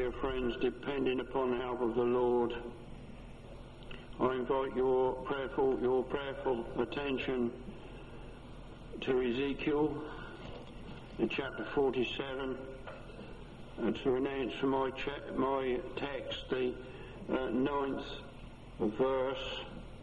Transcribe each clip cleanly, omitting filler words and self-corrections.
dear friends, depending upon the help of the Lord. I invite your prayerful attention to Ezekiel in chapter 47, to announce from my text the 9th verse,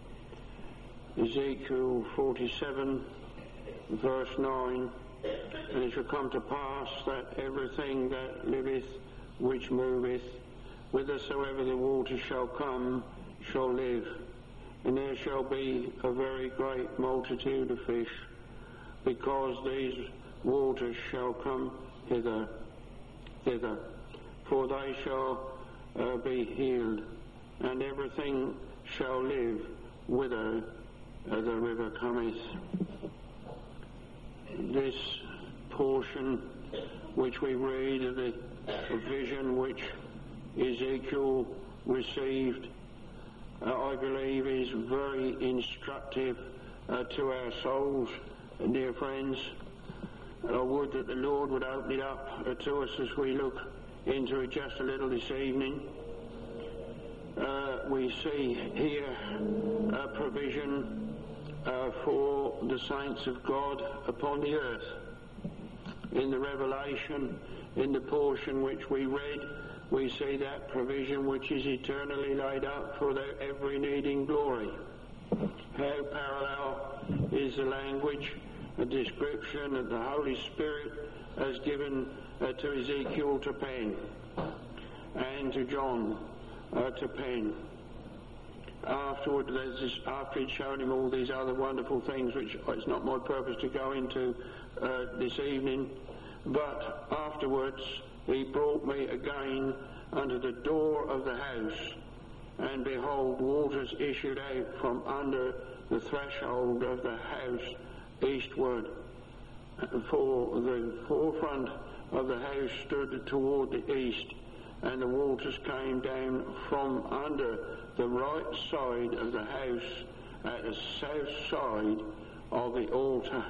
Ezekiel 47 verse 9. And it shall come to pass that everything that liveth, which moveth, whithersoever the waters shall come, shall live. And there shall be a very great multitude of fish, because these waters shall come thither. For they shall be healed, and everything shall live whither the river cometh. This portion which we read of the vision which Ezekiel received, I believe is very instructive to our souls, dear friends. I would that the Lord would open it up to us as we look into it just a little this evening. We see here a provision for the saints of God upon the earth. In the Revelation, in the portion which we read, we see that provision which is eternally laid up for their every needing glory. How parallel is the language, a description that the Holy Spirit has given to Ezekiel to pen, and to John to pen. Afterward, after he'd shown him all these other wonderful things, which it's not my purpose to go into this evening, but afterwards he brought me again unto the door of the house, and behold, waters issued out from under the threshold of the house eastward. For the forefront of the house stood toward the east, and the waters came down from under the right side of the house at the south side of the altar.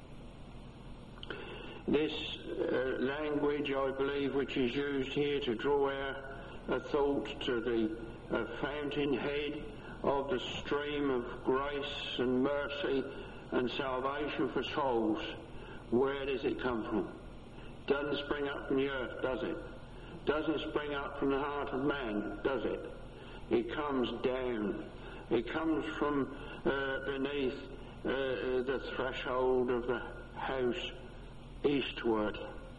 This language, I believe, which is used here to draw our thought to the fountainhead of the stream of grace and mercy and salvation for souls. Where does it come from? Doesn't spring up from the earth, does it? Doesn't spring up from the heart of man, does it? It comes down. It comes from beneath the threshold of the house eastward.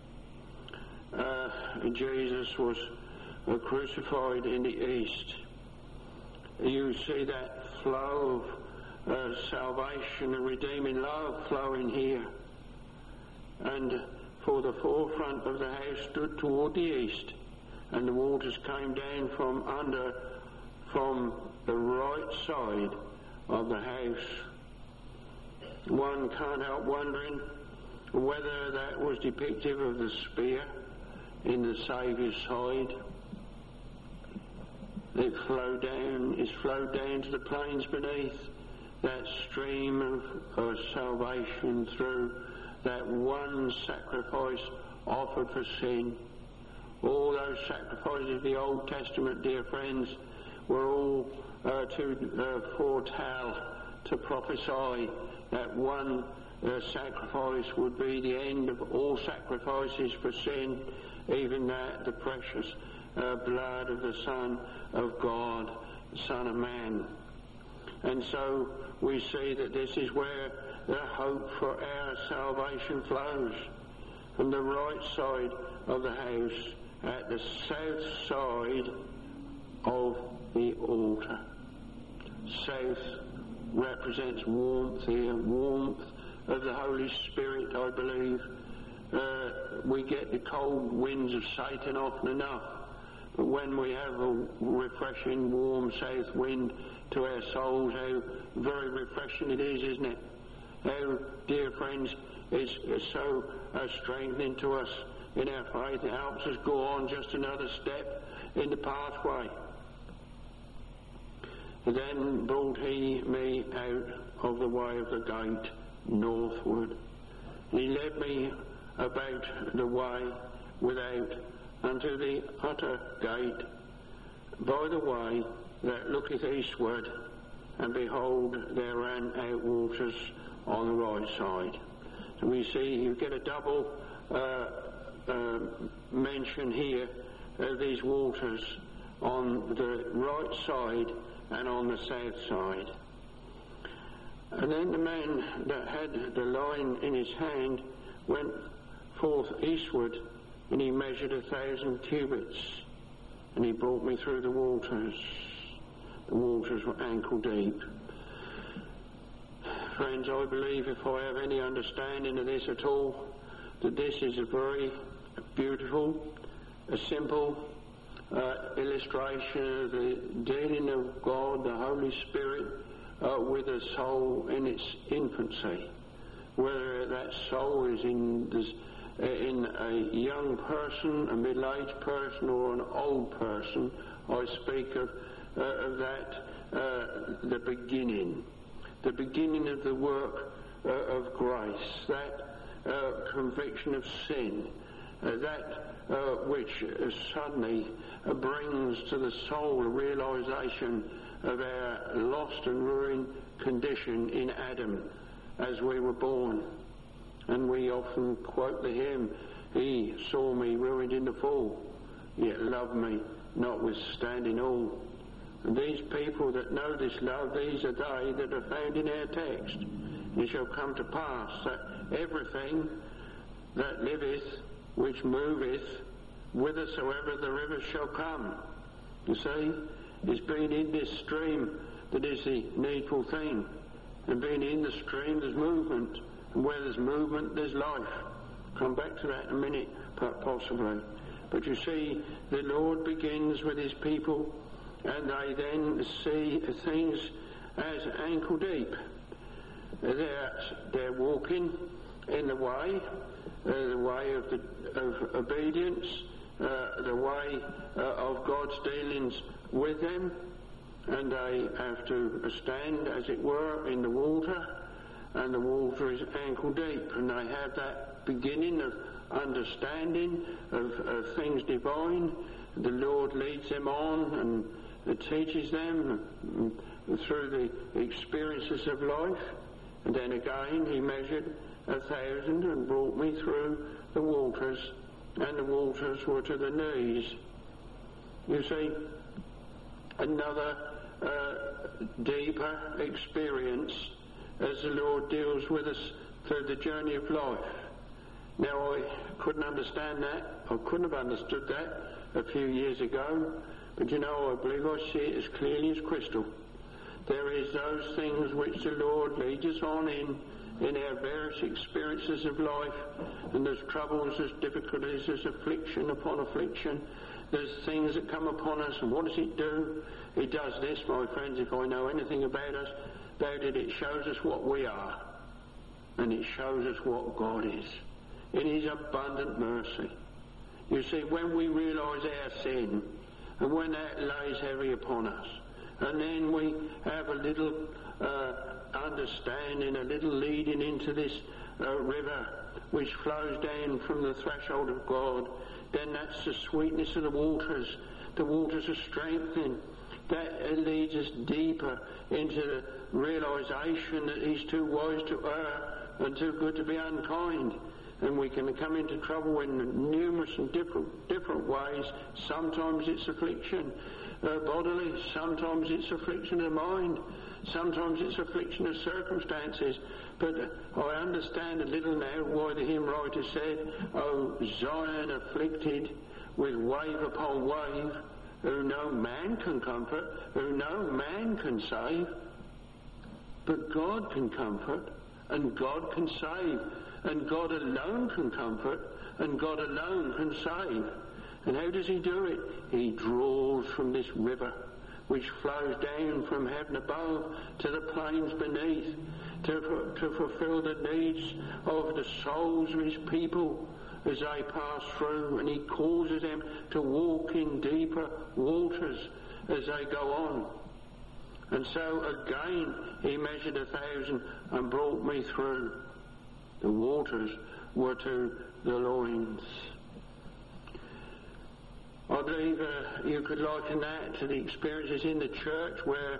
Jesus was crucified in the east. You see that flow of salvation and redeeming love flowing here. And for the forefront of the house stood toward the east, and the waters came down from the right side of the house. One can't help wondering whether that was depictive of the spear in the Saviour's side. It's flowed down to the plains beneath, that stream of salvation through that one sacrifice offered for sin. All those sacrifices of the Old Testament, dear friends, were all to foretell, to prophesy that one sacrifice would be the end of all sacrifices for sin, even that the precious blood of the Son of God, the Son of Man. And so we see that this is where the hope for our salvation flows, from the right side of the house at the south side of the altar. South represents warmth here, warmth of the Holy Spirit, I believe. We get the cold winds of Satan often enough, but when we have a refreshing, warm south wind to our souls, how very refreshing it is, isn't it? How, dear friends, it's so strengthening to us in our faith. It helps us go on just another step in the pathway. Then brought he me out of the way of the gate northward. He led me about the way without unto the utter gate by the way that looketh eastward, and behold, there ran out waters on the right side. So we see you get a double mention here of these waters on the right side and on the south side. And then the man that had the line in his hand went forth eastward, and he measured 1,000 cubits, and he brought me through the waters. The waters were ankle deep. Friends, I believe, if I have any understanding of this at all, that this is a very beautiful, a simple illustration of the dealing of God, the Holy Spirit, with a soul in its infancy. Whether that soul is in a young person, a middle-aged person, or an old person, I speak of that, the beginning of the work of grace, that conviction of sin, that which suddenly brings to the soul a realization of our lost and ruined condition in Adam as we were born. And we often quote the hymn, "He saw me ruined in the fall, yet loved me notwithstanding all." And these people that know this love, these are they that are found in our text. It shall come to pass that everything that liveth, which moveth, whithersoever the river shall come, you see, is being in this stream that is the needful thing. And being in the stream, there's movement. And where there's movement, there's life. Come back to that in a minute, possibly. But you see, the Lord begins with his people, and they then see things as ankle deep. They're walking in the way of obedience, the way of God's dealings with them, and they have to stand, as it were, in the water, and the water is ankle deep, and they have that beginning of understanding of things divine. The Lord leads them on and teaches them through the experiences of life. And then again he measured 1,000 and brought me through the waters, and the waters were to the knees. You see, another deeper experience as the Lord deals with us through the journey of life. Now, I couldn't understand that. I couldn't have understood that a few years ago. But you know, I believe I see it as clearly as crystal. There is those things which the Lord leads us on in our various experiences of life. And there's troubles, there's difficulties, there's affliction upon affliction. There's things that come upon us, and what does it do? It does this, my friends, if I know anything about us, that it shows us what we are, and it shows us what God is in his abundant mercy. You see, when we realise our sin, and when that lays heavy upon us, and then we have a little understanding, a little leading into this river which flows down from the threshold of God, then that's the sweetness of the waters. The waters are strengthening. That leads us deeper into the realisation that he's too wise to err and too good to be unkind. And we can come into trouble in numerous and different ways. Sometimes it's affliction bodily, sometimes it's affliction of mind, sometimes it's affliction of circumstances. But I understand a little now why the hymn writer said, "O Zion afflicted with wave upon wave, who no man can comfort, who no man can save." But God can comfort, and God can save, and God alone can comfort, and God alone can save. And how does he do it? He draws from this river which flows down from heaven above to the plains beneath to fulfill the needs of the souls of his people as they pass through, and he causes them to walk in deeper waters as they go on. And so again he measured 1,000 and brought me through. The waters were to the loins. I believe you could liken that to the experiences in the church where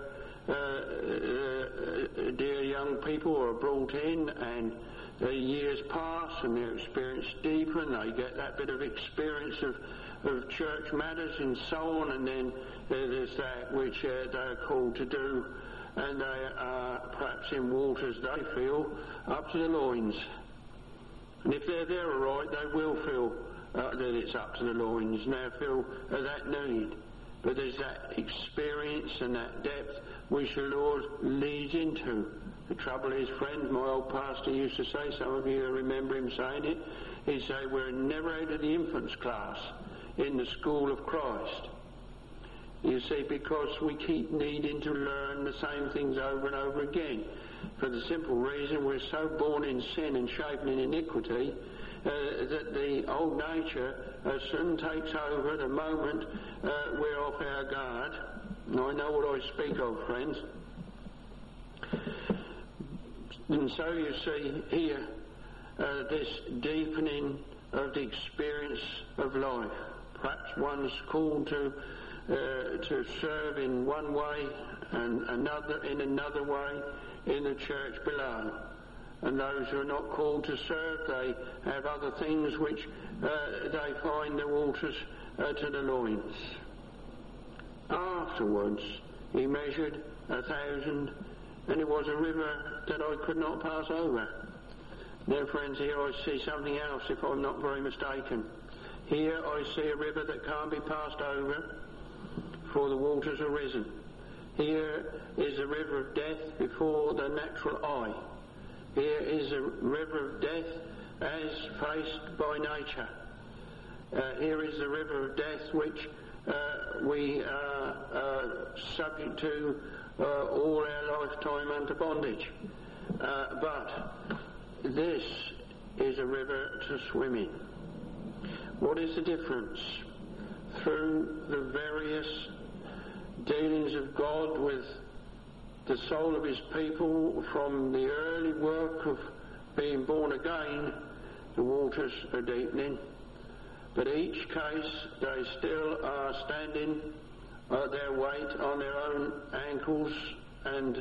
dear young people are brought in and years pass and their experience deepen. They get that bit of experience of church matters and so on, and then there's that which they're called to do, and they are perhaps in waters they feel up to the loins. And if they're there all right, they will feel that it's up to the loins, and they'll feel that need. But there's that experience and that depth which the Lord leads into. The trouble is, friends, my old pastor used to say, some of you remember him saying it, he'd say, we're never out of the infants class in the school of Christ. You see, because we keep needing to learn the same things over and over again. For the simple reason we're so born in sin and shapen in iniquity that the old nature soon takes over the moment we're off our guard. And I know what I speak of, friends. And so you see here this deepening of the experience of life. Perhaps one's called to serve in one way and another in another way in the church below. And those who are not called to serve, they have other things which they find the waters to the loins. Afterwards he measured 1,000, and it was a river that I could not pass over. Now, friends, here I see something else, if I'm not very mistaken. Here I see a river that can't be passed over, for the waters are risen. Here is a river of death before the natural eye. Here is a river of death as faced by nature. Here is the river of death which we are subject to all our lifetime under bondage. But this is a river to swim in. What is the difference? Through the various dealings of God with the soul of his people from the early work of being born again, the waters are deepening. But each case they still are standing their weight on their own ankles and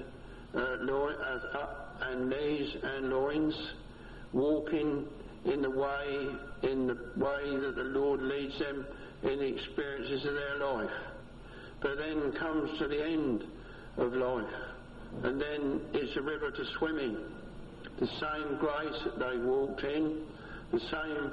knees and loins, walking in the way that the Lord leads them in the experiences of their life. But then comes to the end of life, and then it's a river to swim in. The same grace that they walked in, the same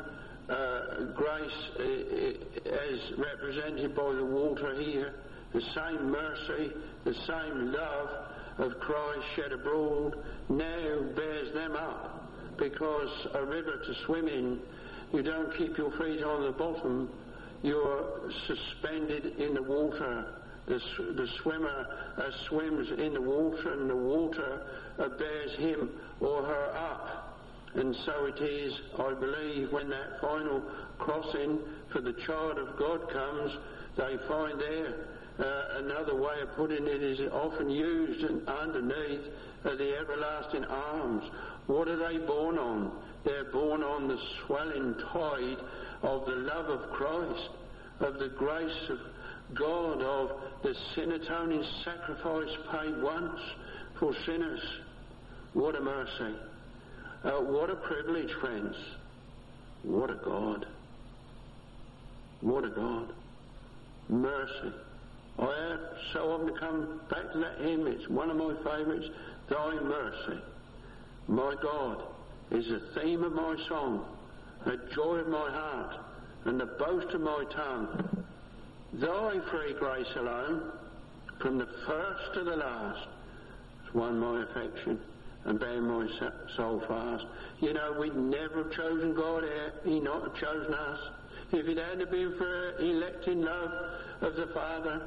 grace as represented by the water here, the same mercy, the same love of Christ shed abroad now bears them up, because a river to swim in, you don't keep your feet on the bottom, you're suspended in the water. The swimmer swims in the water, and the water bears him or her up. And so it is, I believe, when that final crossing for the child of God comes, they find there another way of putting it is often used underneath the everlasting arms. What are they born on? They're born on the swelling tide of the love of Christ, of the grace of God, of the sin atoning sacrifice paid once for sinners. What a mercy. What a privilege, friends. What a God. What a God. Mercy. I have so often come back to that hymn. It's one of my favourites. Thy mercy, my God, is the theme of my song, the joy of my heart, and the boast of my tongue. Thy free grace alone, from the first to the last, has won my affection and bound my soul fast. You know, we'd never have chosen God, he'd not have chosen us. If it hadn't been for electing love of the Father,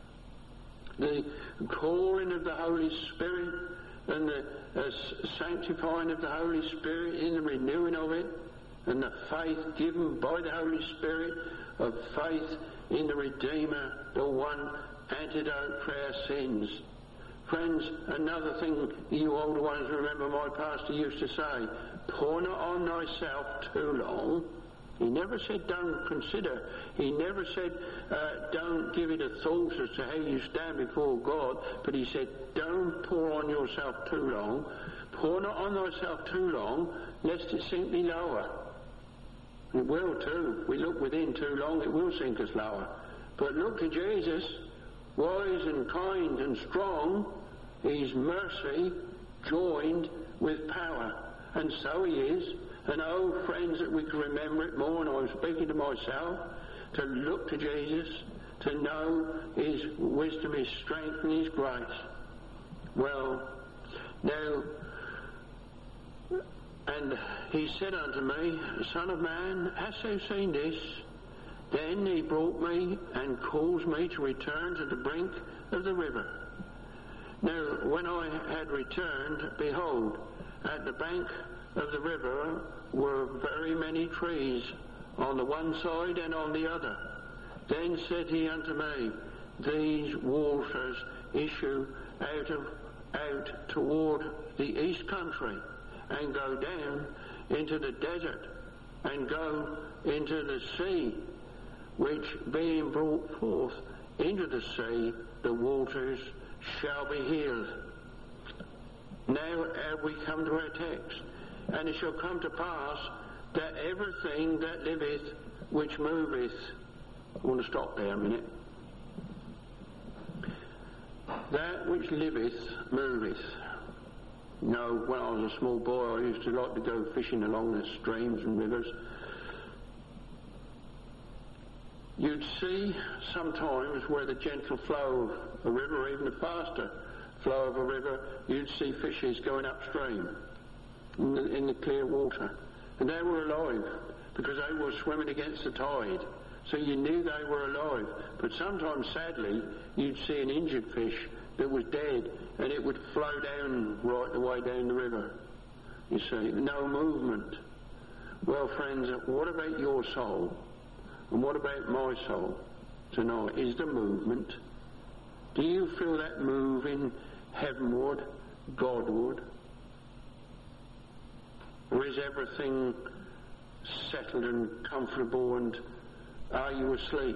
the calling of the Holy Spirit, and the sanctifying of the Holy Spirit in the renewing of it, and the faith given by the Holy Spirit of faith in the Redeemer, the one antidote for our sins. Friends, another thing you older ones remember my pastor used to say, pour not on thyself too long, He never said don't consider. He never said don't give it a thought as to how you stand before God. But he said don't pour on yourself too long. Pour not on thyself too long, lest it sink thee lower. It will too. We look within too long, it will sink us lower. But look to Jesus, wise and kind and strong. His mercy joined with power. And so he is. And oh, friends, that we can remember it more, and I'm speaking to myself, to look to Jesus, to know his wisdom, his strength and his grace. Well, now, and he said unto me, Son of man, hast thou seen this? Then he brought me and caused me to return to the brink of the river. Now, when I had returned, behold, at the bank of the river were very many trees on the one side and on the other. Then said he unto me, These waters issue out toward the east country, and go down into the desert, and go into the sea, which being brought forth into the sea, the waters shall be healed. Now have we come to our text. And it shall come to pass that everything that liveth, which moveth. I want to stop there a minute. That which liveth, moveth. You know, when I was a small boy, I used to like to go fishing along the streams and rivers. You'd see sometimes where the gentle flow of a river, or even the faster flow of a river, you'd see fishes going upstream in the clear water. And they were alive because they were swimming against the tide. So you knew they were alive. But sometimes, sadly, you'd see an injured fish that was dead, and it would flow down right the way down the river. You see, no movement. Well, friends, what about your soul? And what about my soul tonight? Is there movement? Do you feel that moving heavenward, Godward? Or is everything settled and comfortable, and are you asleep?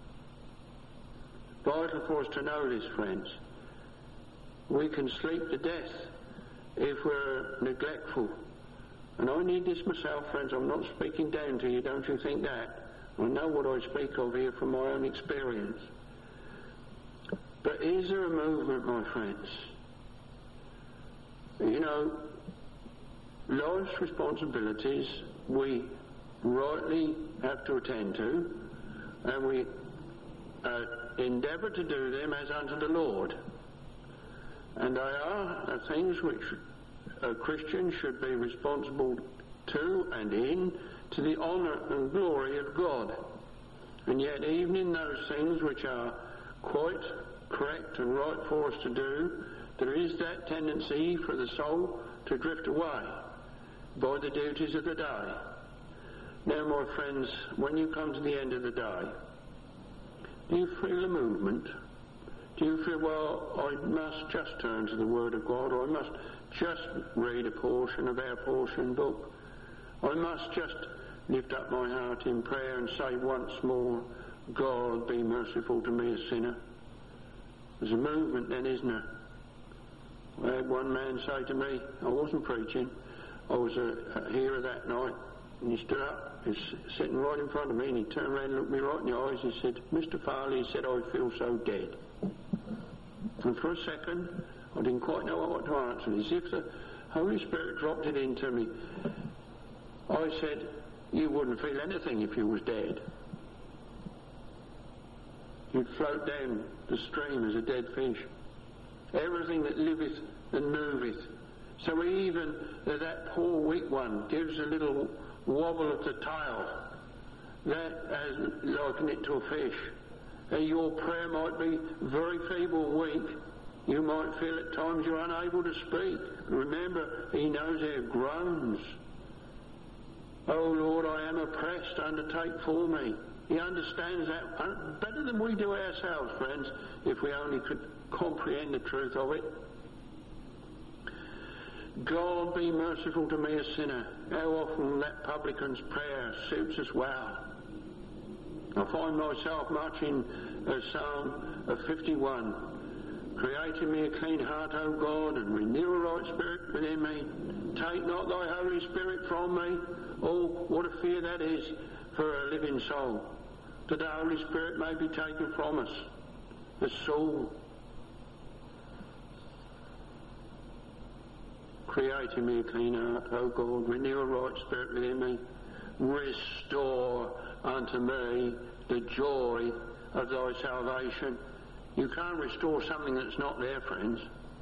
Vital for us to know this, friends. We can sleep to death if we're neglectful. And I need this myself, friends. I'm not speaking down to you, don't you think that. I know what I speak of here from my own experience. But is there a movement, my friends? You know, life's responsibilities we rightly have to attend to, and we endeavour to do them as unto the Lord. And they are things which a Christian should be responsible to and in, to the honour and glory of God. And yet even in those things which are quite correct and right for us to do, there is that tendency for the soul to drift away by the duties of the day. Now, my friends, when you come to the end of the day, do you feel a movement? Do you feel, well, I must just turn to the Word of God, or I must just read a portion of our portion book? I must just lift up my heart in prayer and say once more, God, be merciful to me, a sinner. There's a movement then, isn't there? I had one man say to me, I wasn't preaching, I was a hearer that night, and he stood up, he was sitting right in front of me, and he turned around and looked me right in the eyes, and he said, Mr. Farley, he said, I feel so dead. And for a second, I didn't quite know what to answer. As if the Holy Spirit dropped it into me. I said, you wouldn't feel anything if you was dead. You'd float down the stream as a dead fish. Everything that liveth and moveth. So even that poor weak one gives a little wobble of the tail, that as liken it to a fish. Your prayer might be very feeble, weak. You might feel at times you're unable to speak. Remember, he knows our groans. Oh Lord, I am oppressed, undertake for me. He understands that better than we do ourselves, friends, if we only could comprehend the truth of it. God be merciful to me, a sinner. How often that publican's prayer suits us well. I find myself much in Psalm 51. Create in me a clean heart, O God, and renew a right spirit within me. Take not thy Holy Spirit from me. Oh, what a fear that is for a living soul, that the Holy Spirit may be taken from us, the soul. Create in me a clean heart, O God, renew a right spirit within me. Restore unto me the joy of thy salvation. You can't restore something that's not there, friends.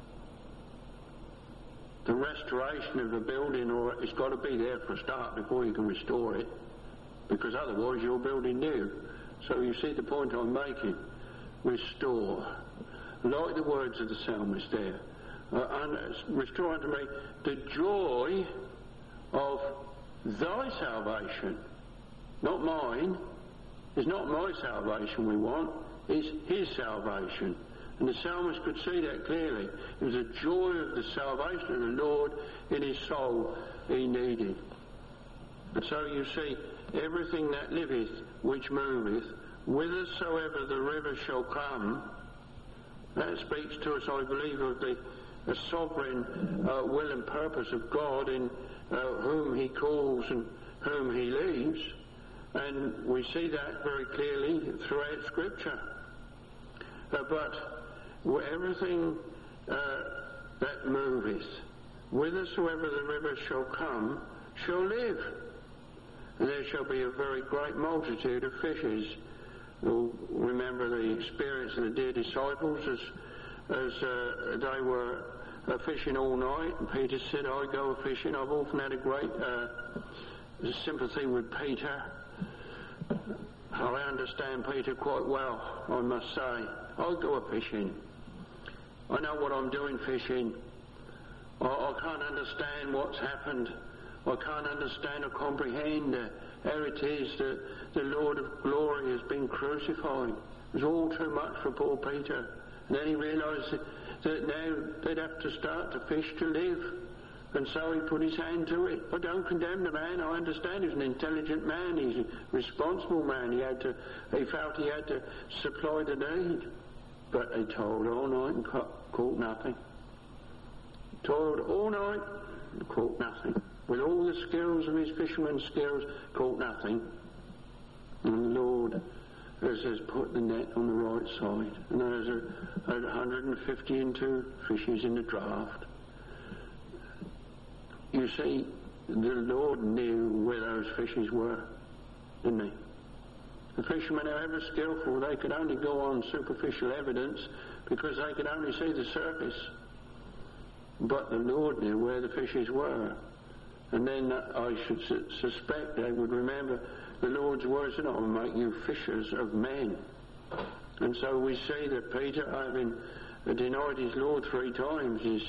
The restoration of a building, or it's got to be there for a start before you can restore it, because otherwise you're building new. So you see the point I'm making. Restore. Like the words of the psalmist there. Restore unto me the joy of thy salvation. Not mine. It's not my salvation we want. It's his salvation. And the psalmist could see that clearly. It was the joy of the salvation of the Lord in his soul he needed. And so you see, everything that liveth, which moveth, whithersoever the river shall come, that speaks to us, I believe, of the sovereign will and purpose of God in whom he calls and whom he leaves. And we see that very clearly throughout Scripture. But everything that moveth, whithersoever the river shall come, shall live. And there shall be a very great multitude of fishes. You'll remember the experience of the dear disciples as they were fishing all night. And Peter said, I go fishing. I've often had a great sympathy with Peter. I understand Peter quite well, I must say. I go a-fishing. I know what I'm doing fishing. I can't understand what's happened. I can't understand or comprehend how it is that the Lord of glory has been crucified. It was all too much for poor Peter. And then he realised that now they'd have to start to fish to live. And so he put his hand to it. I don't condemn the man. I understand he's an intelligent man. He's a responsible man. He felt he had to supply the need. But he toiled all night and caught nothing. Toiled all night and caught nothing. With all the skills of his fisherman's skills, caught nothing. And the Lord has put the net on the right side. And there's 152 fishes in the draft. You see, the Lord knew where those fishes were, didn't he? The fishermen, however skillful, they could only go on superficial evidence because they could only see the surface. But the Lord knew where the fishes were. And then I should suspect they would remember the Lord's words, and I will make you fishers of men. And so we see that Peter, having denied his Lord 3 times, is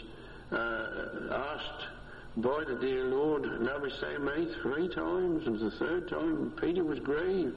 asked by the dear Lord, lovest thou me 3 times? And the 3rd time, Peter was grieved.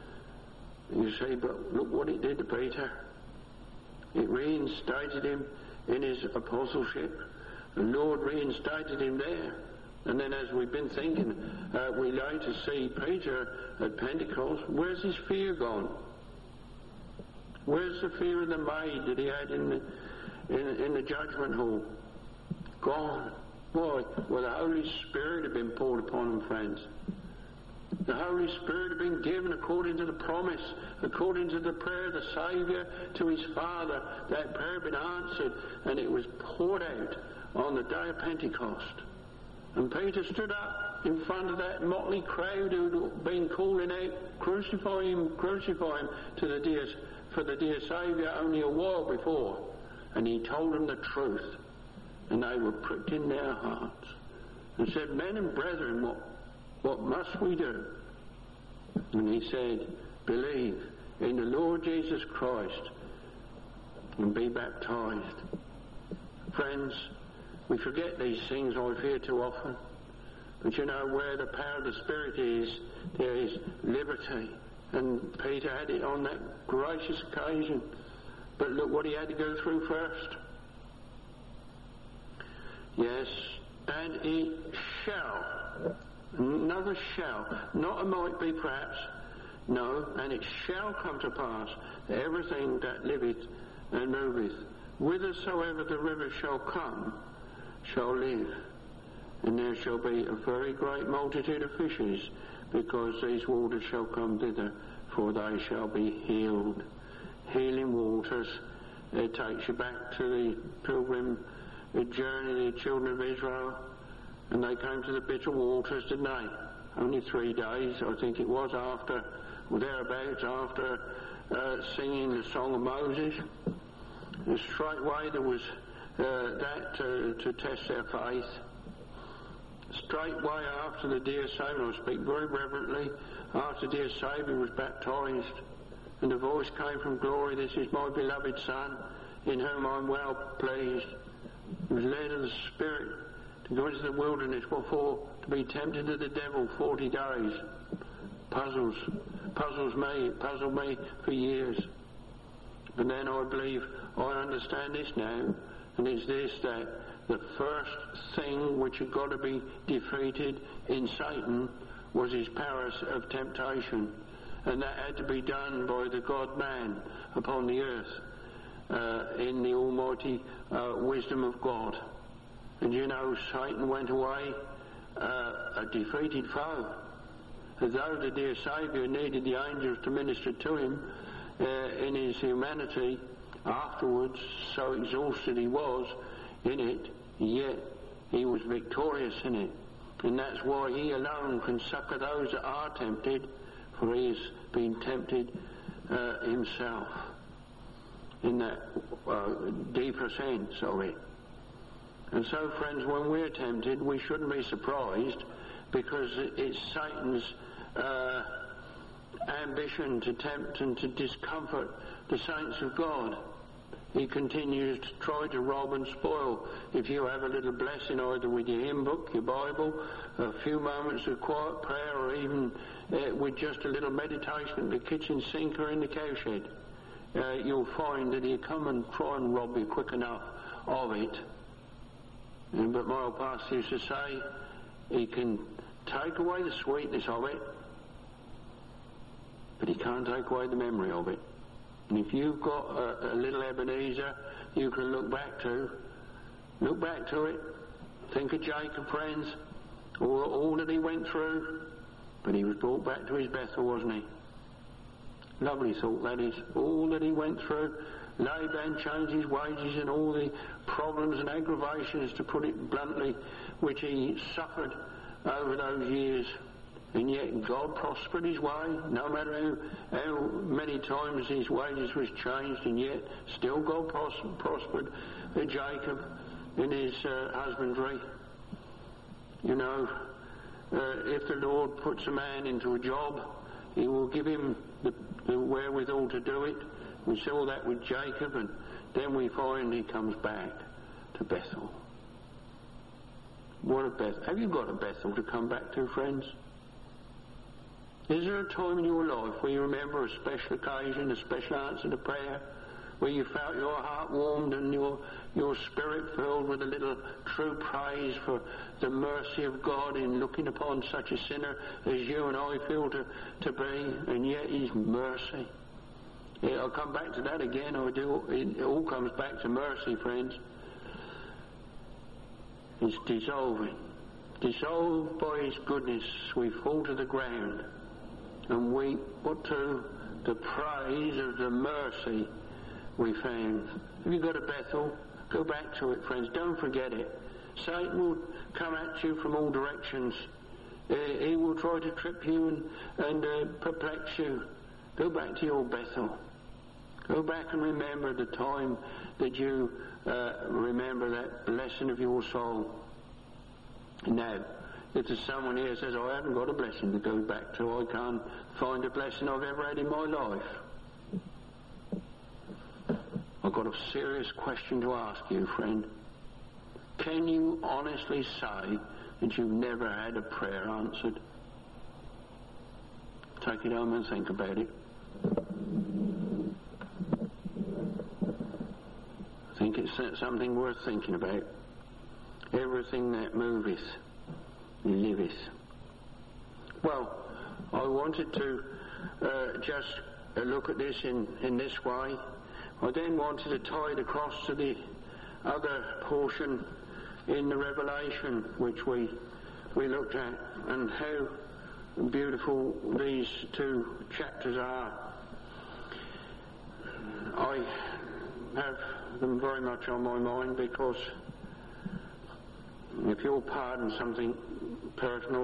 You see, but look what it did to Peter. It reinstated him in his apostleship. The Lord reinstated him there. And then as we've been thinking, we later see Peter at Pentecost. Where's his fear gone? Where's the fear of the maid that he had in the judgment hall? Gone. Why? Well, the Holy Spirit had been poured upon him, friends. The Holy Spirit had been given according to the promise, according to the prayer of the Saviour to his Father. That prayer had been answered, and it was poured out on the day of Pentecost. And Peter stood up in front of that motley crowd who'd been calling out, crucify him, to for the dear Saviour only a while before. And he told them the truth. And they were pricked in their hearts and said, men and brethren, what must we do? And he said, believe in the Lord Jesus Christ and be baptized. Friends, we forget these things, I fear, too often. But you know, where the power of the Spirit is, there is liberty. And Peter had it on that gracious occasion. But look what he had to go through first. Yes, and it shall, another shall, not a might be perhaps, no, and it shall come to pass that everything that liveth and moveth, whithersoever the river shall come, shall live. And there shall be a very great multitude of fishes, because these waters shall come thither, for they shall be healed. Healing waters. It takes you back to the pilgrim journey of the children of Israel, and they came to the bitter waters, didn't they? Only 3 days, I think it was, after, or thereabouts, after singing the Song of Moses. And straightway there was that to test their faith. Straightway after the dear Saviour, I speak very reverently, after dear Saviour was baptised, and the voice came from glory, "This is my beloved Son, in whom I'm well pleased." He was led of the Spirit to go into the wilderness. What for? To be tempted of the devil 40 days. Puzzled me for years. And then I believe I understand this now, and it's this, that the first thing which had got to be defeated in Satan was his powers of temptation, and that had to be done by the God-man upon the earth in the almighty wisdom of God. And you know, Satan went away a defeated foe, as though the dear Saviour needed the angels to minister to him in his humanity afterwards, so exhausted he was in it, yet he was victorious in it. And that's why he alone can succour those that are tempted, for he has been tempted himself in that deeper sense of it. And so, friends, when we're tempted, we shouldn't be surprised, because it's Satan's ambition to tempt and to discomfort the saints of God. He continues to try to rob and spoil. If you have a little blessing either with your hymn book, your Bible, a few moments of quiet prayer, or even with just a little meditation at the kitchen sink or in the cowshed, you'll find that he'll come and try and rob you quick enough of it. But my old pastor used to say, he can take away the sweetness of it, but he can't take away the memory of it. And if you've got a little Ebenezer you can look back to it. Think of Jacob, friends, all that he went through, but he was brought back to his Bethel, wasn't he? Lovely thought, that is. All that he went through, Laban changed his wages and all the problems and aggravations, to put it bluntly, which he suffered over those years. And yet God prospered his way, no matter how many times his wages was changed, and yet still God prospered Jacob in his husbandry. You know, if the Lord puts a man into a job, he will give him the wherewithal to do it. We saw that with Jacob, and then we find he comes back to Bethel. What a Bethel. Have you got a Bethel to come back to, friends? Is there a time in your life where you remember a special occasion, a special answer to prayer, where you felt your heart warmed and your spirit filled with a little true praise for the mercy of God in looking upon such a sinner as you and I feel to be, and yet his mercy? Yeah, I'll come back to that again. I do. It all comes back to mercy, friends. It's dissolving. Dissolved by his goodness, we fall to the ground and we put to the praise of the mercy we found. Have you got a Bethel? Go back to it, friends. Don't forget it. Satan will come at you from all directions. He will try to trip you and perplex you. Go back to your Bethel. Go back and remember the time that you remember that blessing of your soul. Now, if there's someone here who says, I haven't got a blessing to go back to, I can't find a blessing I've ever had in my life, I've got a serious question to ask you, friend. Can you honestly say that you've never had a prayer answered? Take it home and think about it. I think it's something worth thinking about. everything that moveth, liveth. Well, I wanted to just look at this in this way. I then wanted to tie it across to the other portion in the Revelation which we looked at, and how beautiful these two chapters are. I have them very much on my mind because, if you'll pardon something personal,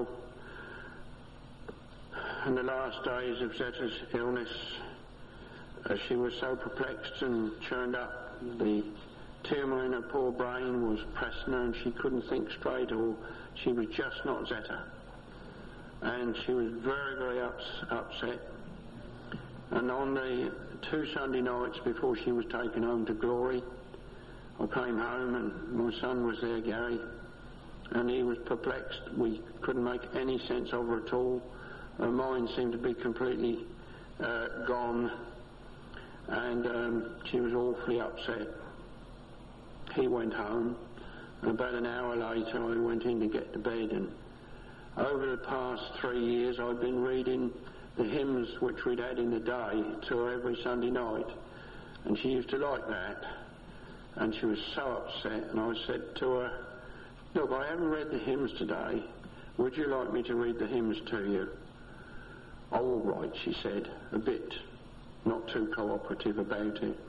in the last days of Zetta's illness, she was so perplexed and churned up. The tumour in her poor brain was pressing her and she couldn't think straight, or she was just not Zetta. And she was very, very upset. And on the 2 Sunday nights before she was taken home to glory, I came home and my son was there, Gary, and he was perplexed. We couldn't make any sense of her at all. Her mind seemed to be completely gone, and she was awfully upset. He went home, and about an hour later I went in to get to bed, and over the past 3 years I've been reading the hymns which we'd had in the day to her every Sunday night, and she used to like that, and she was so upset, and I said to her, "Look, I haven't read the hymns today. Would you like me to read the hymns to you?" "Oh, all right," she said, a bit not too cooperative about it.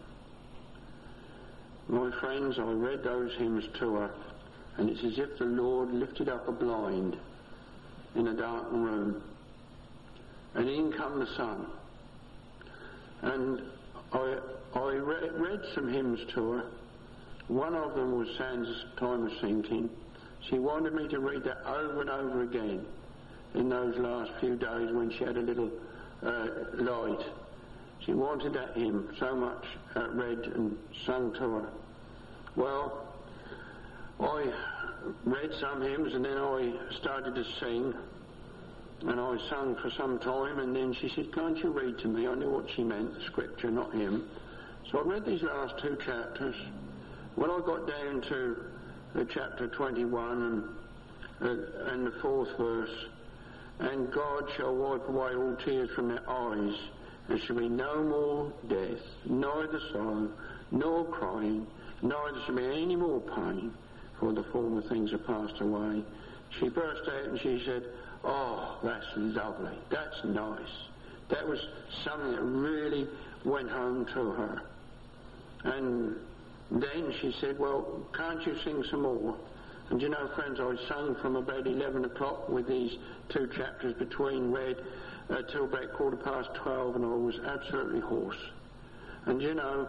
My friends, I read those hymns to her, and it's as if the Lord lifted up a blind in a darkened room, and in come the sun. And I read some hymns to her. One of them was Sans Time of Sinking. She wanted me to read that over and over again in those last few days when she had a little light. She wanted that hymn so much, read and sung to her. Well, I read some hymns and then I started to sing, and I sung for some time, and then she said, "Can't you read to me?" I knew what she meant, the scripture, not him. So I read these last 2 chapters. When I got down to chapter 21 and the 4th verse, "And God shall wipe away all tears from their eyes. There shall be no more death, neither sorrow, nor crying, neither shall be any more pain, for the former things are passed away." She burst out and she said, "Oh, that's lovely, that's nice." That was something that really went home to her. And then she said, "Well, can't you sing some more?" And you know, friends, I sung from about 11 o'clock with these 2 chapters between read till about 12:15, and I was absolutely hoarse. And you know,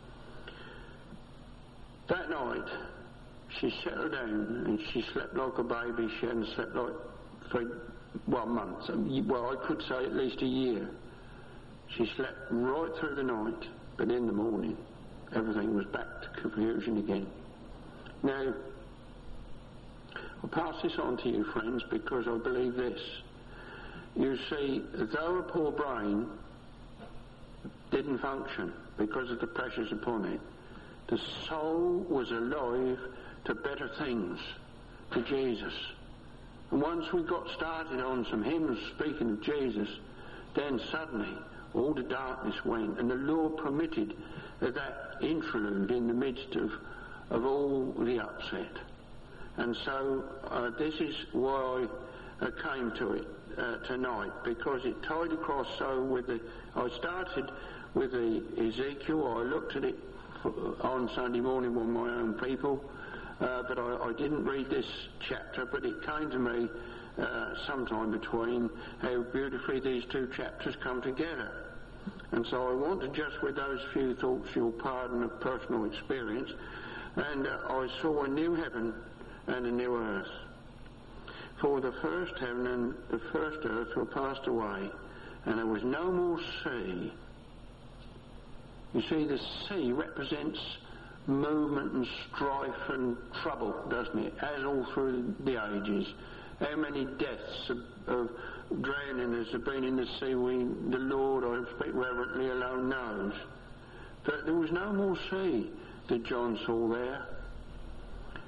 that night she settled down and she slept like a baby. She hadn't slept like for, months. Well, I could say at least a year. She slept right through the night, but in the morning everything was back to confusion again. Now, I'll pass this on to you, friends, because I believe this. You see, though her poor brain didn't function because of the pressures upon it, the soul was alive to better things, to Jesus. And once we got started on some hymns speaking of Jesus, then suddenly all the darkness went, and the Lord permitted that interlude in the midst of all the upset. And so this is why I came to it tonight, because it tied across so with I started with the Ezekiel. I looked at it on Sunday morning with my own people, but I didn't read this chapter, but it came to me sometime between how beautifully these 2 chapters come together. And so I want to just, with those few thoughts, you'll pardon of personal experience, and I saw a new heaven and a new earth. For the first heaven and the first earth were passed away, and there was no more sea. You see, the sea represents movement and strife and trouble, doesn't it? As all through the ages. How many deaths of drownings have been in the sea? The Lord, I speak reverently, alone knows. But there was no more sea that John saw there.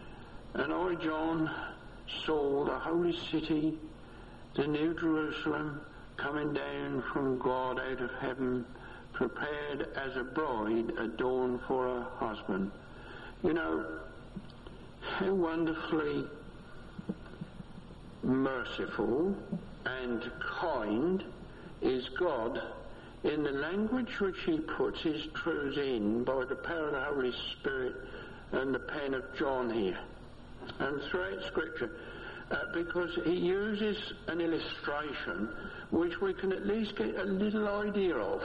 And I, John, saw the holy city, the New Jerusalem, coming down from God out of heaven, prepared as a bride adorned for her husband. You know, how wonderfully merciful and kind is God in the language which he puts his truths in by the power of the Holy Spirit and the pen of John here and throughout Scripture, because he uses an illustration which we can at least get a little idea of.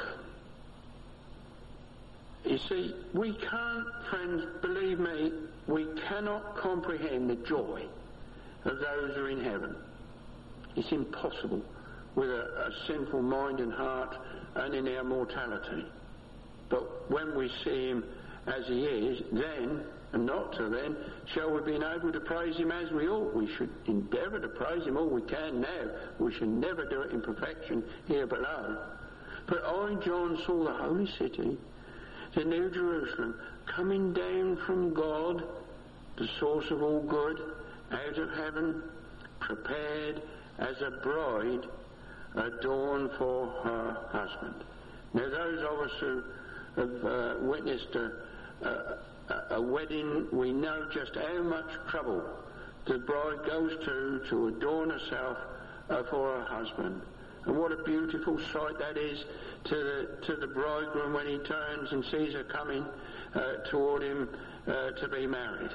You see, we can't, friends, believe me, we cannot comprehend the joy of those who are in heaven. It's impossible with a sinful mind and heart and in our mortality. But when we see him as he is, then, and not till then, shall we be able to praise him as we ought. We should endeavour to praise him all we can now. We should never do it in perfection here below. But I, John, saw the holy city, the New Jerusalem, coming down from God, the source of all good, out of heaven, prepared as a bride adorned for her husband. Now, those of us who have witnessed a wedding, we know just how much trouble the bride goes to adorn herself for her husband. And what a beautiful sight that is to the bridegroom when he turns and sees her coming toward him to be married.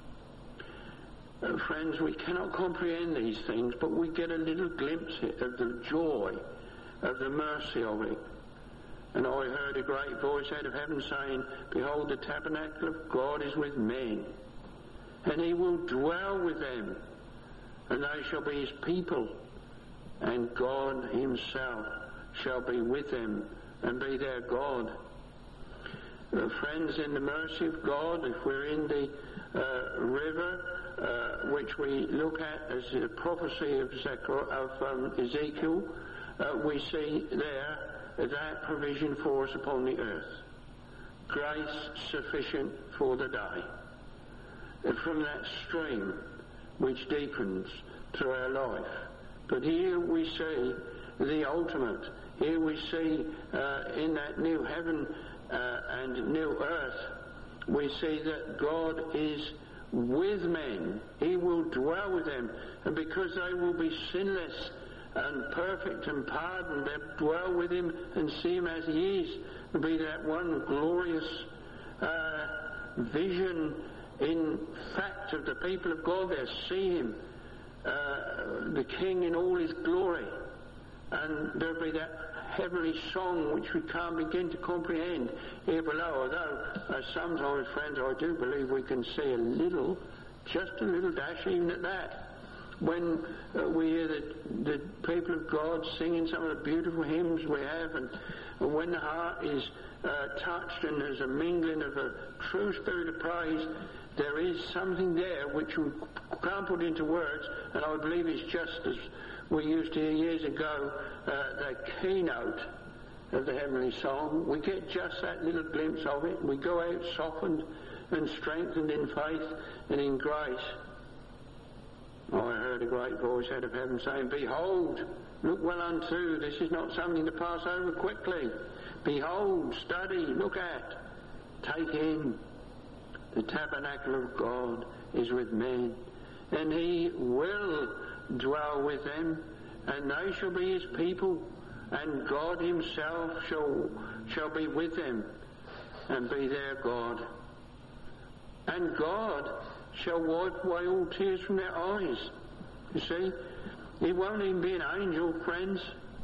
Friends, we cannot comprehend these things, but we get a little glimpse of the joy, of the mercy of it. And I heard a great voice out of heaven saying, "Behold, the tabernacle of God is with men, and he will dwell with them, and they shall be his people, and God himself shall be with them and be their God." Friends, in the mercy of God, if we're in the river, which we look at as the prophecy of Ezekiel, we see there that provision for us upon the earth. Grace sufficient for the day. From that stream which deepens through our life. But here we see the ultimate. Here we see in that new heaven and new earth, we see that God is with men. He will dwell with them. And because they will be sinless and perfect and pardoned, they'll dwell with him and see him as he is. It'll be that one glorious vision, in fact, of the people of God. They'll see him, the King in all his glory. And there'll be that heavenly song which we can't begin to comprehend here below, although sometimes, friends, I do believe we can see a little, just a little dash even at that. When we hear the people of God singing some of the beautiful hymns we have, and when the heart is touched and there's a mingling of a true spirit of praise, there is something there which we can't put into words, and I believe it's just as we used to hear years ago, the keynote of the heavenly song. We get just that little glimpse of it. We go out softened and strengthened in faith and in grace. I heard a great voice out of heaven saying, "Behold, look well unto, this is not something to pass over quickly. Behold, study, look at, take in. The tabernacle of God is with men, and he will dwell with them, and they shall be his people, and God himself shall be with them and be their God. And God shall wipe away all tears from their eyes." You see, it won't even be an angel, friends.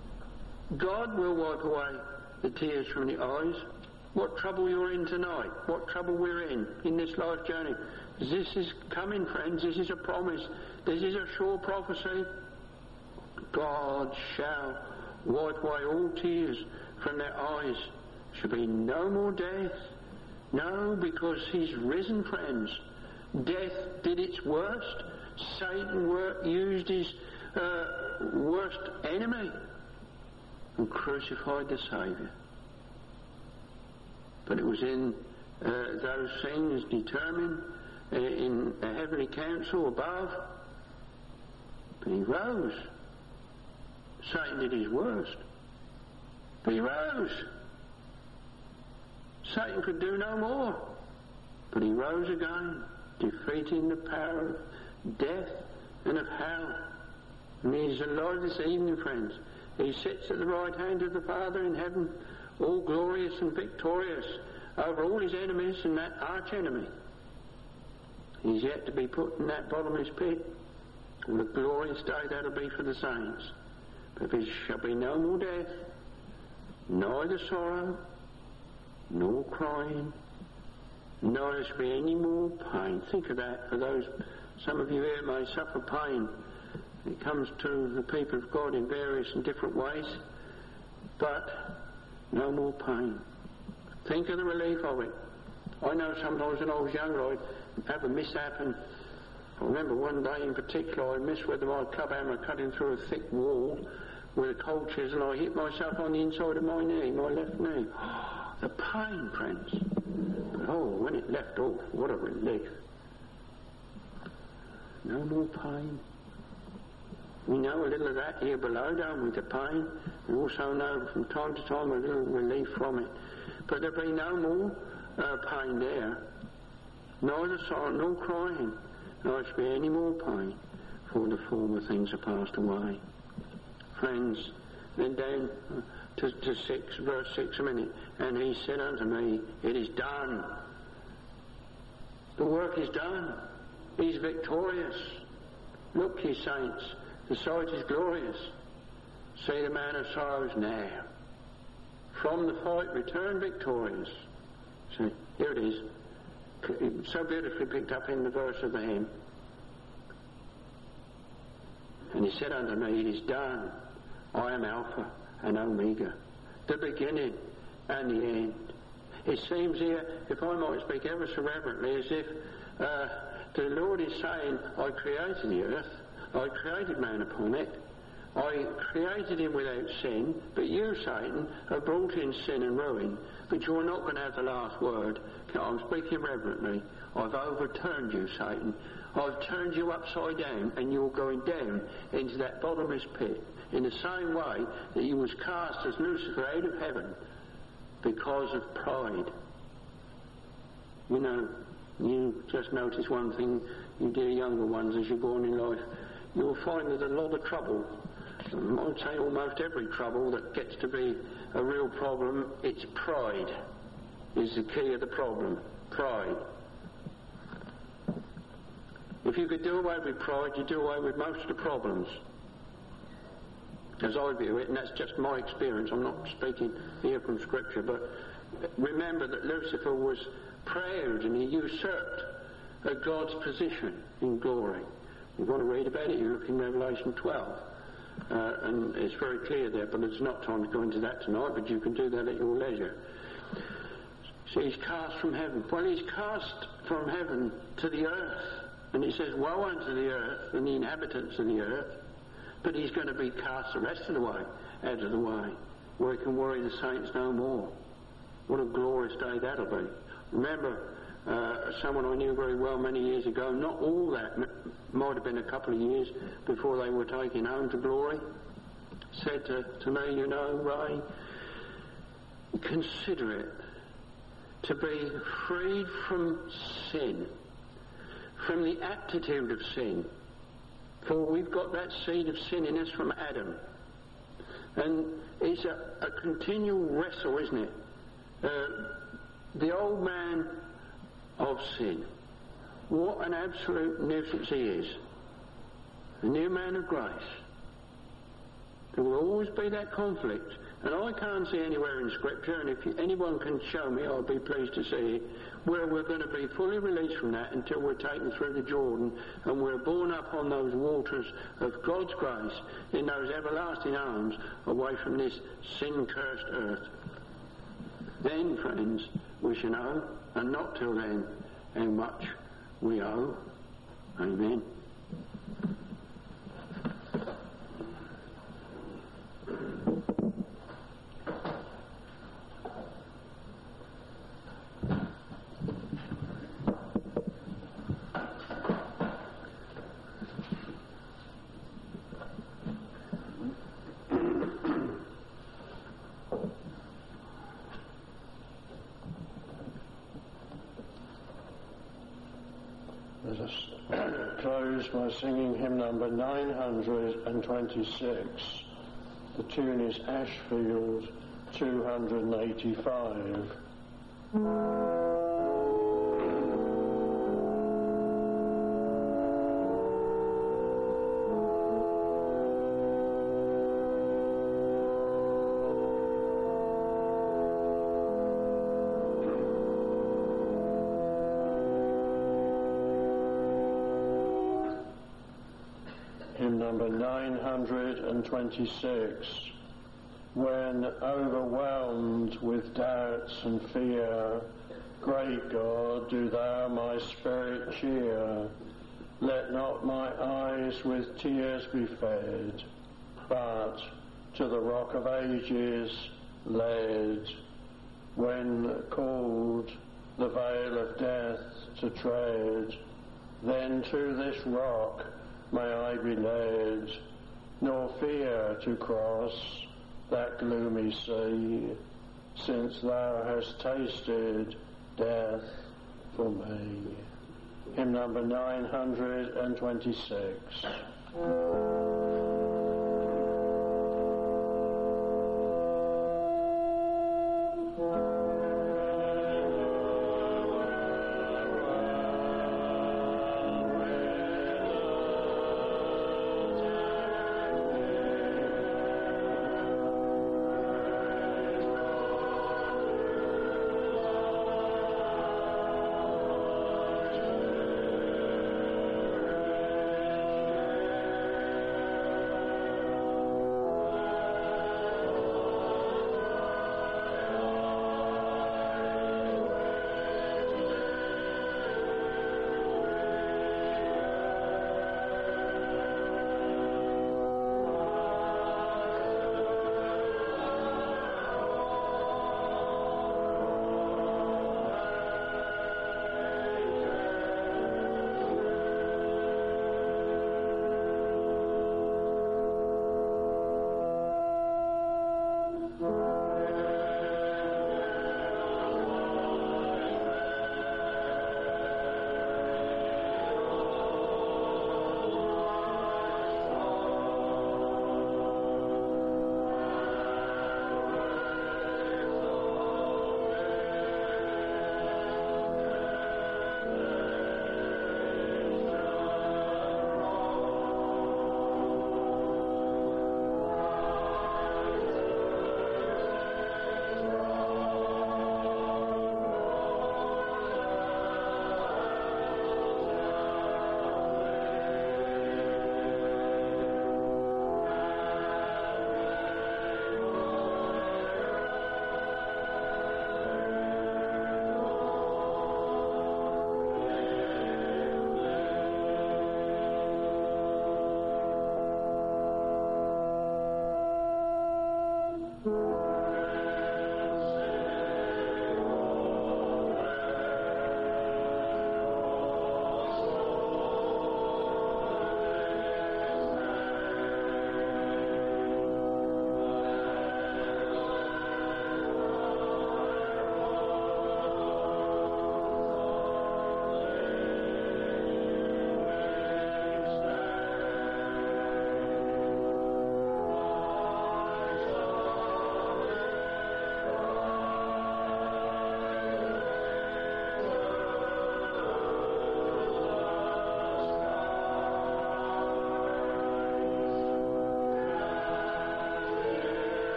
God will wipe away the tears from the eyes. What trouble you're in tonight, what trouble we're in this life journey, this is coming, friends. This is a promise. This is a sure prophecy. God shall wipe away all tears from their eyes. Shall be no more death. No, because he's risen, friends. Death did its worst. Satan used his worst enemy and crucified the Saviour. But it was in those things determined in a heavenly council above. But he rose. Satan did his worst. But he rose. Satan could do no more. But he rose again, defeating the power of death and of hell. And he is alive this evening, friends. He sits at the right hand of the Father in heaven, all glorious and victorious over all his enemies and that arch enemy. He's yet to be put in that bottomless pit. And the glorious day that'll be for the saints. But there shall be no more death, neither sorrow, nor crying, neither shall be any more pain. Think of that. For those, some of you here may suffer pain. It comes to the people of God in various and different ways. But no more pain. Think of the relief of it. I know sometimes when I was younger I'd have a mishap, and I remember one day in particular I missed with my club hammer cutting through a thick wall with a cold chisel, and I hit myself on the inside of my knee, my left knee. The pain, friends. But when it left off, what a relief. No more pain. We know a little of that here below, don't we, the pain. We also know from time to time a little relief from it. But there'll be no more pain there. Neither sorrow nor crying. Nor shall be any more pain, for the former things are passed away. Friends, then down to verse 6 a minute. And he said unto me, it is done. The work is done. He's victorious. Look, ye saints, the sight is glorious. See the man of sorrows now. From the fight return victorious. So here it is. So beautifully picked up in the verse of the hymn. And he said unto me, it is done. I am Alpha and Omega, the beginning and the end. It seems here, if I might speak ever so reverently, as if the Lord is saying, I created the earth, I created man upon it, I created him without sin, but you, Satan, have brought in sin and ruin, but you're not going to have the last word. I'm speaking reverently. I've overturned you, Satan. I've turned you upside down, and you're going down into that bottomless pit in the same way that you was cast as Lucifer out of heaven because of pride. You know, you just notice one thing, you dear younger ones, as you go on in life, you'll find that a lot of trouble, I'd say almost every trouble that gets to be a real problem, it's pride is the key of the problem. Pride. If you could do away with pride, you do away with most of the problems. As I view it, and that's just my experience, I'm not speaking here from Scripture, but remember that Lucifer was proud and he usurped God's position in glory. You want to read about it, you look in Revelation 12. And it's very clear there, but there's not time to go into that tonight, but you can do that at your leisure. So he's cast from heaven. Well, he's cast from heaven to the earth. And he says, woe unto the earth and the inhabitants of the earth. But he's going to be cast the rest of the way, out of the way, where he can worry the saints no more. What a glorious day that'll be. Remember, someone I knew very well many years ago, not all that, might have been a couple of years before they were taken home to glory, said to me, you know, Ray, consider it to be freed from sin, from the aptitude of sin. For we've got that seed of sin in us from Adam. And it's a continual wrestle, isn't it? The old man of sin. What an absolute nuisance he is. The new man of grace. There will always be that conflict. And I can't see anywhere in Scripture, and if anyone can show me, I'll be pleased to see it, where we're going to be fully released from that until we're taken through the Jordan and we're borne up on those waters of God's grace in those everlasting arms away from this sin-cursed earth. Then, friends, we shall know, and not till then, how much we owe. Amen. Let us close by singing hymn number 926. The tune is Ashfield 285. Hymn number 926. When overwhelmed with doubts and fear, great God, do thou my spirit cheer. Let not my eyes with tears be fed, but to the rock of ages led. When called the vale of death to tread, then to this rock may I be led, nor fear to cross that gloomy sea, since thou hast tasted death for me. Hymn number 926.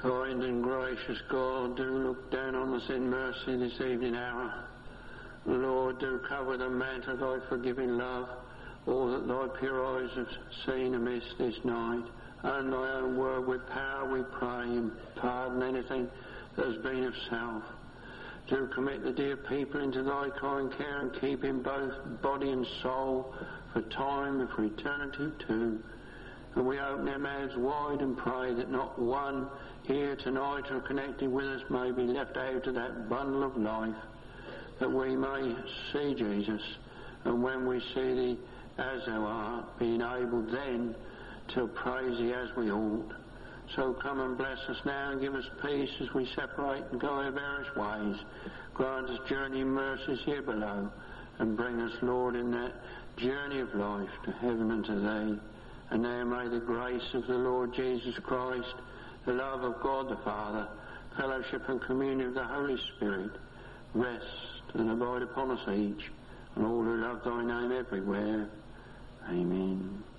Kind and gracious God, do look down on us in mercy this evening hour. Lord, do cover the mantle of thy forgiving love, all that thy pure eyes have seen amiss this night, and thy own word with power we pray, and pardon anything that has been of self. Do commit the dear people into thy kind care, and keep in both body and soul for time and for eternity too. And we open our mouths wide and pray that not one here tonight or connected with us may be left out of that bundle of life, that we may see Jesus, and when we see thee as thou art, being able then to praise thee as we ought. So come and bless us now and give us peace as we separate and go our various ways. Grant us journeying mercies here below, and bring us, Lord, in that journey of life to heaven and to thee. And now may the grace of the Lord Jesus Christ, the love of God the Father, fellowship and communion of the Holy Spirit, rest and abide upon us each, and all who love thy name everywhere. Amen.